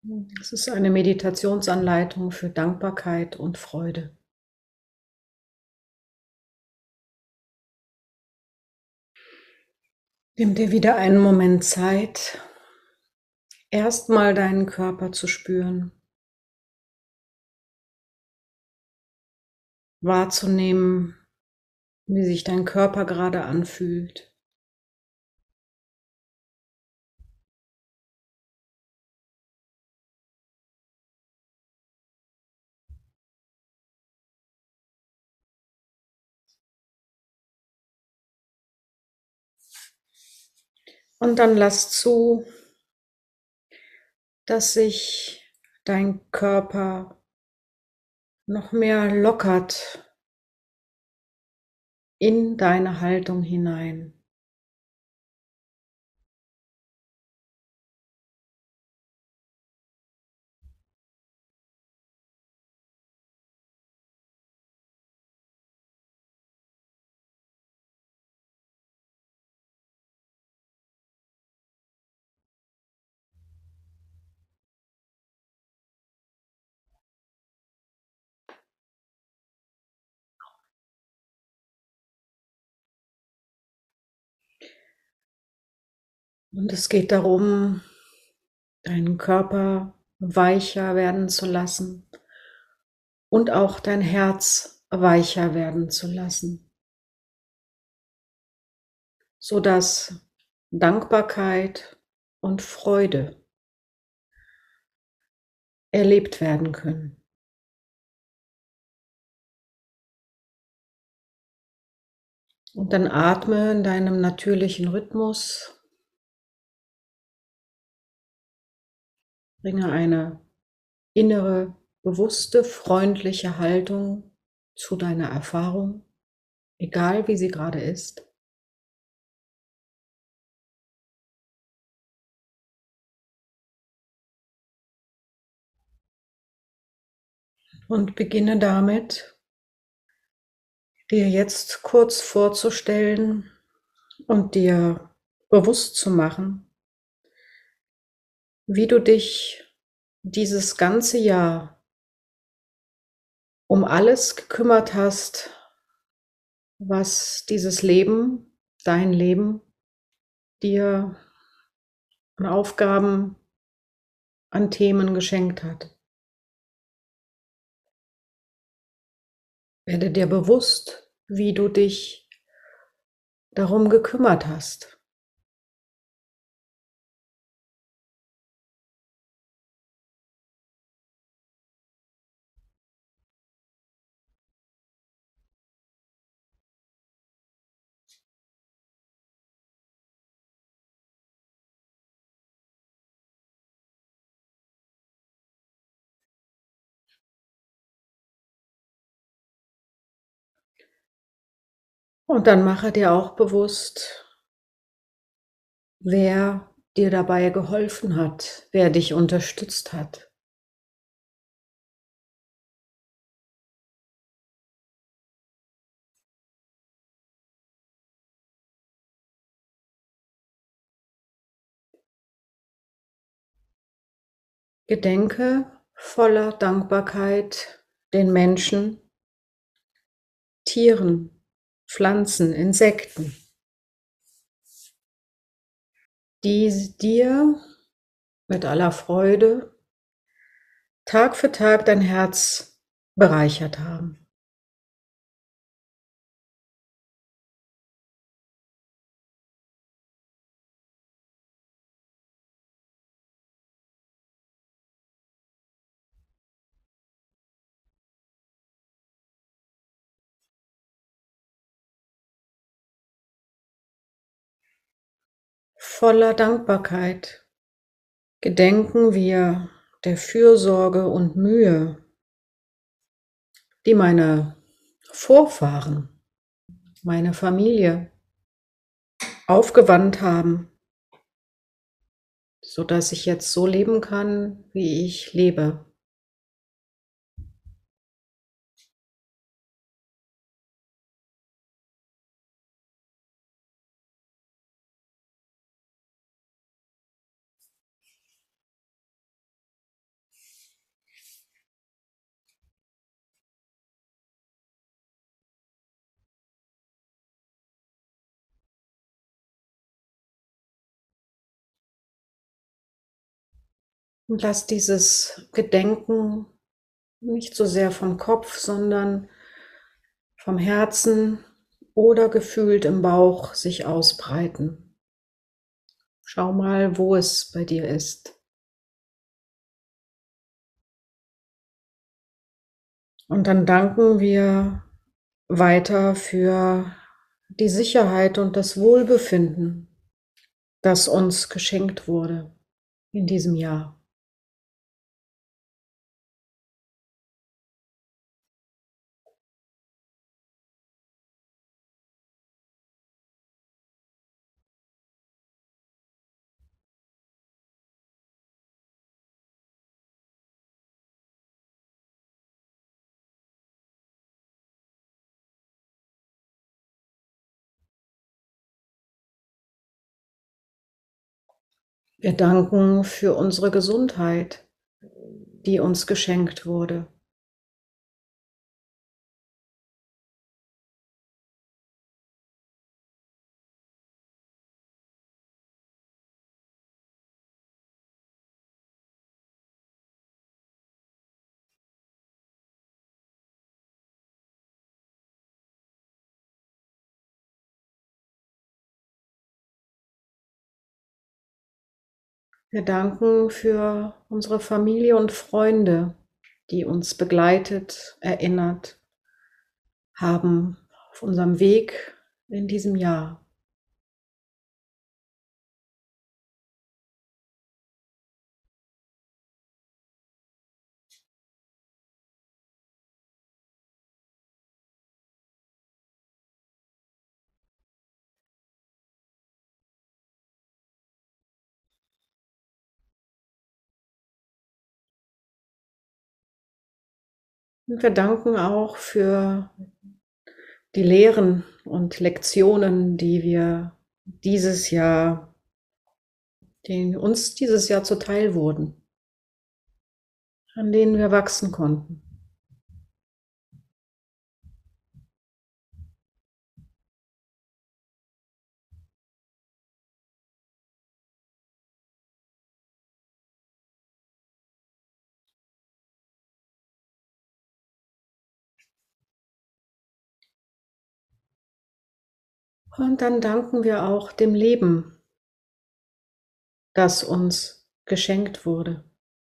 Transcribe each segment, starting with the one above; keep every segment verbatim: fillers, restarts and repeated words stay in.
Es ist eine Meditationsanleitung für Dankbarkeit und Freude. Nimm dir wieder einen Moment Zeit, erstmal deinen Körper zu spüren, wahrzunehmen, wie sich dein Körper gerade anfühlt. Und dann lass zu, dass sich dein Körper noch mehr lockert in deine Haltung hinein. Und es geht darum, deinen Körper weicher werden zu lassen und auch dein Herz weicher werden zu lassen, sodass Dankbarkeit und Freude erlebt werden können. Und dann atme in deinem natürlichen Rhythmus, bringe eine innere, bewusste, freundliche Haltung zu deiner Erfahrung, egal wie sie gerade ist. Und beginne damit, dir jetzt kurz vorzustellen und dir bewusst zu machen, wie du dich dieses ganze Jahr um alles gekümmert hast, was dieses Leben, dein Leben, dir an Aufgaben, an Themen geschenkt hat. Werde dir bewusst, wie du dich darum gekümmert hast. Und dann mache dir auch bewusst, wer dir dabei geholfen hat, wer dich unterstützt hat. Gedenke voller Dankbarkeit den Menschen, Tieren, Pflanzen, Insekten, die dir mit aller Freude Tag für Tag dein Herz bereichert haben. Voller Dankbarkeit gedenken wir der Fürsorge und Mühe, die meine Vorfahren, meine Familie aufgewandt haben, so dass ich jetzt so leben kann, wie ich lebe. Und lass dieses Gedenken nicht so sehr vom Kopf, sondern vom Herzen oder gefühlt im Bauch sich ausbreiten. Schau mal, wo es bei dir ist. Und dann danken wir weiter für die Sicherheit und das Wohlbefinden, das uns geschenkt wurde in diesem Jahr. Wir danken für unsere Gesundheit, die uns geschenkt wurde. Wir danken für unsere Familie und Freunde, die uns begleitet, erinnert haben auf unserem Weg in diesem Jahr. Und wir danken auch für die Lehren und Lektionen, die wir dieses Jahr, die uns dieses Jahr zuteil wurden, an denen wir wachsen konnten. Und dann danken wir auch dem Leben, das uns geschenkt wurde.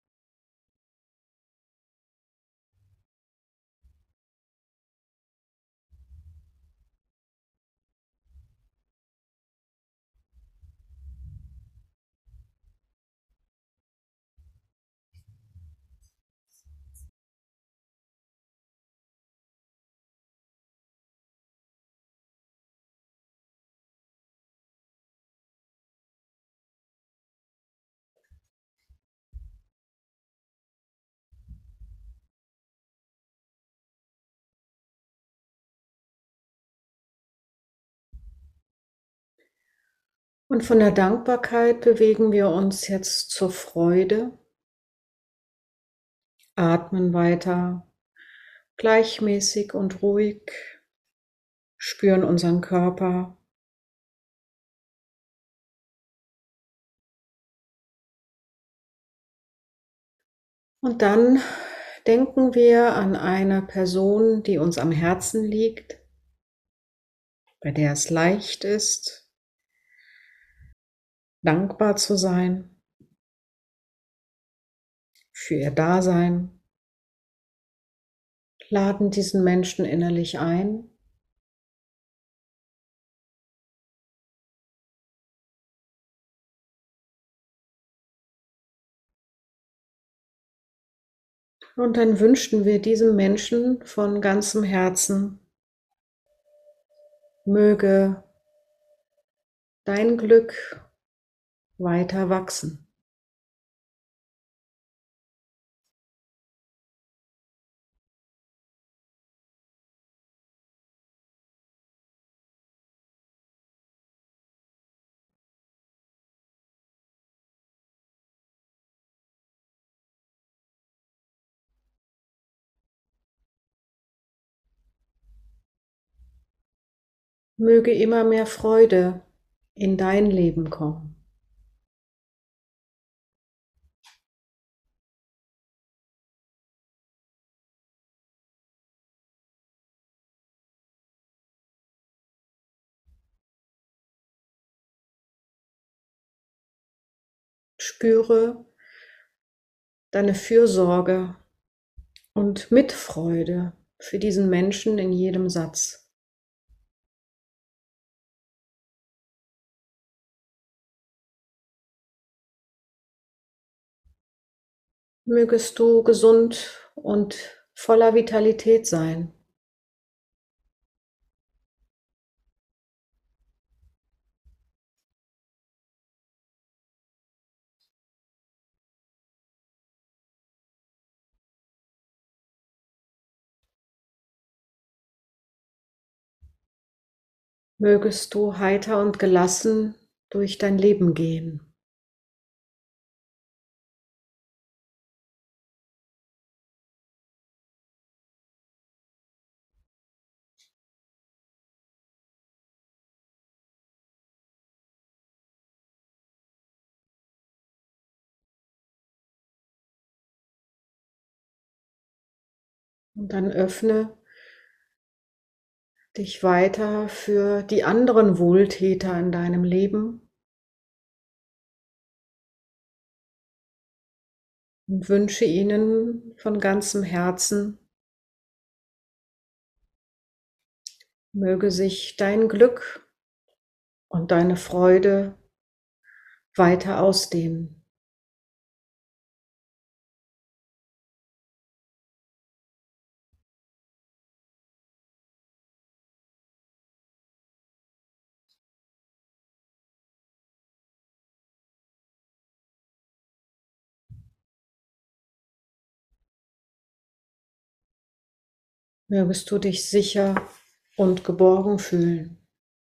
Und von der Dankbarkeit bewegen wir uns jetzt zur Freude, atmen weiter gleichmäßig und ruhig, spüren unseren Körper. Und dann denken wir an eine Person, die uns am Herzen liegt, bei der es leicht ist, dankbar zu sein für ihr Dasein. Laden diesen Menschen innerlich ein. Und dann wünschen wir diesem Menschen von ganzem Herzen, möge dein Glück weiter wachsen. Möge immer mehr Freude in dein Leben kommen. spüre deine Fürsorge und Mitfreude für diesen Menschen in jedem Satz. Mögest du gesund und voller Vitalität sein. Mögest du heiter und gelassen durch dein Leben gehen. Und dann öffne dich weiter für die anderen Wohltäter in deinem Leben und wünsche ihnen von ganzem Herzen, möge sich dein Glück und deine Freude weiter ausdehnen. Mögest du dich sicher und geborgen fühlen.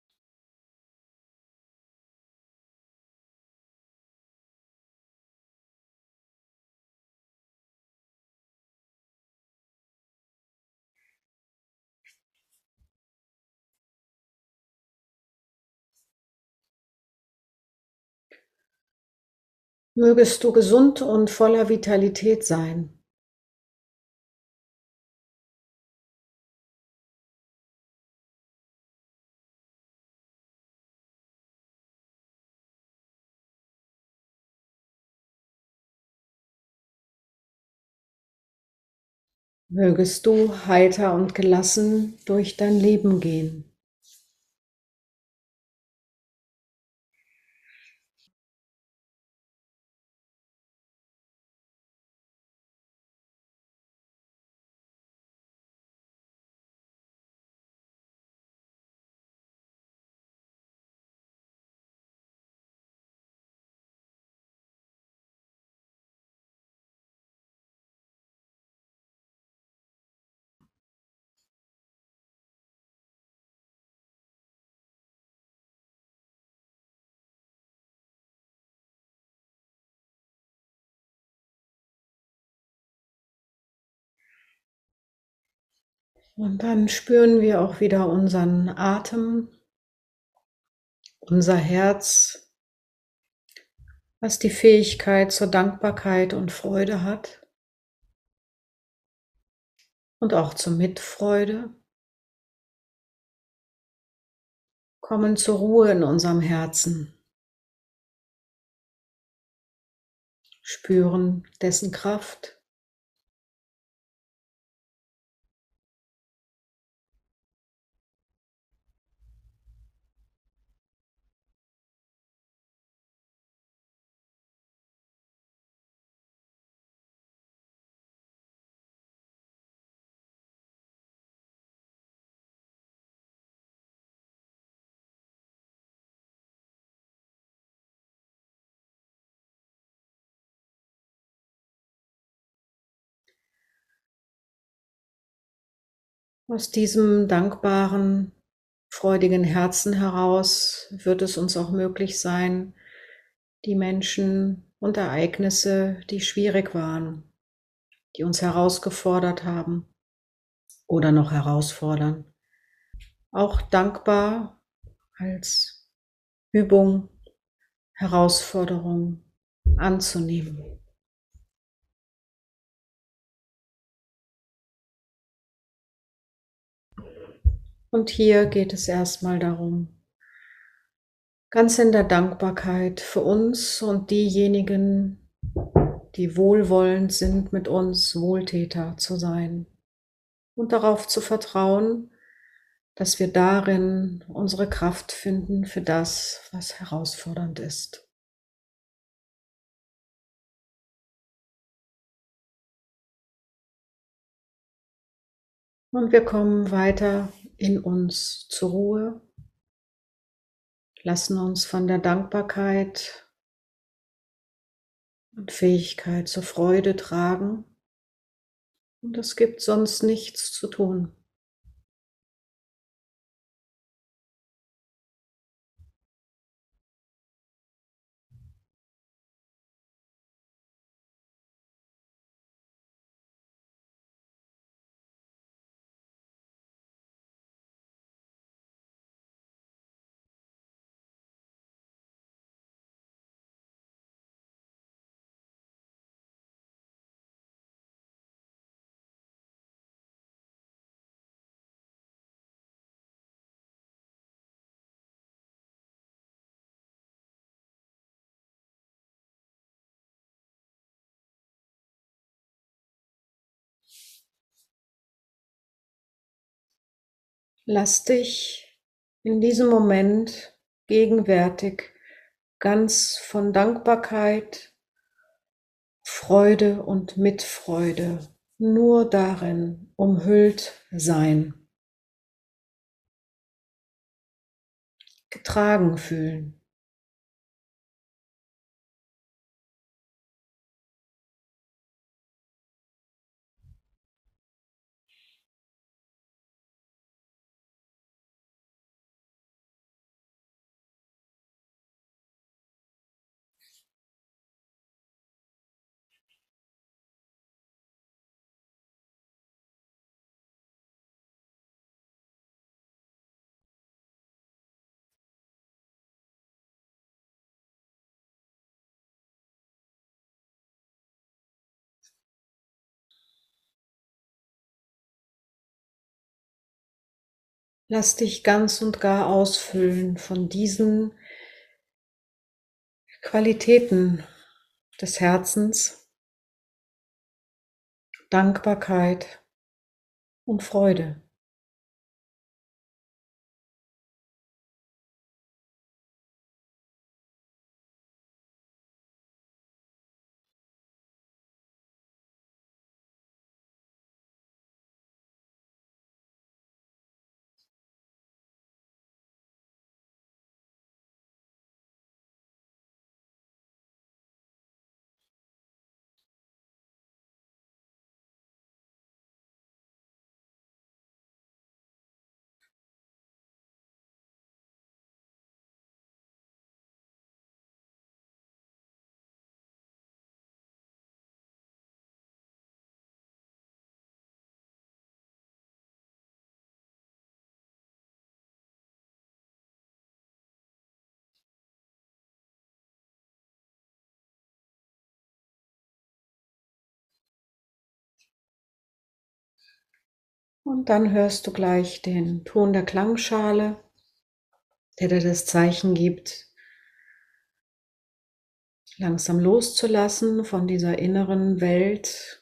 Mögest du gesund und voller Vitalität sein. Mögest du heiter und gelassen durch dein Leben gehen. Und dann spüren wir auch wieder unseren Atem, unser Herz, was die Fähigkeit zur Dankbarkeit und Freude hat und auch zur Mitfreude. Kommen zur Ruhe in unserem Herzen, spüren dessen Kraft. Aus diesem dankbaren, freudigen Herzen heraus wird es uns auch möglich sein, die Menschen und Ereignisse, die schwierig waren, die uns herausgefordert haben oder noch herausfordern, auch dankbar als Übung, Herausforderung anzunehmen. Und hier geht es erstmal darum, ganz in der Dankbarkeit für uns und diejenigen, die wohlwollend sind mit uns, Wohltäter zu sein und darauf zu vertrauen, dass wir darin unsere Kraft finden für das, was herausfordernd ist. Und wir kommen weiter in uns zur Ruhe, lassen uns von der Dankbarkeit und Fähigkeit zur Freude tragen. Und es gibt sonst nichts zu tun. Lass dich in diesem Moment gegenwärtig ganz von Dankbarkeit, Freude und Mitfreude nur darin umhüllt sein, getragen fühlen. Lass dich ganz und gar ausfüllen von diesen Qualitäten des Herzens, Dankbarkeit und Freude. Und dann hörst du gleich den Ton der Klangschale, der dir das Zeichen gibt, langsam loszulassen von dieser inneren Welt,